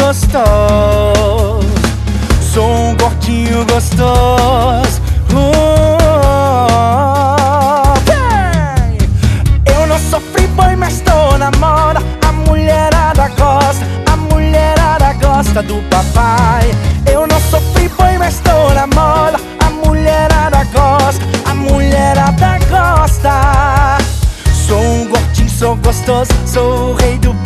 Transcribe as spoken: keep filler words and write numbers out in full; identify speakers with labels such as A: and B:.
A: gostoso, sou um gordinho gostoso. Oh, hey! Eu não sou free boy, mas tô na moda. A mulherada gosta, a mulherada gosta do papai. Eu não sou free boy, mas tô na moda. A mulherada gosta, a mulherada gosta. Sou um gordinho, sou gostoso, sou o rei do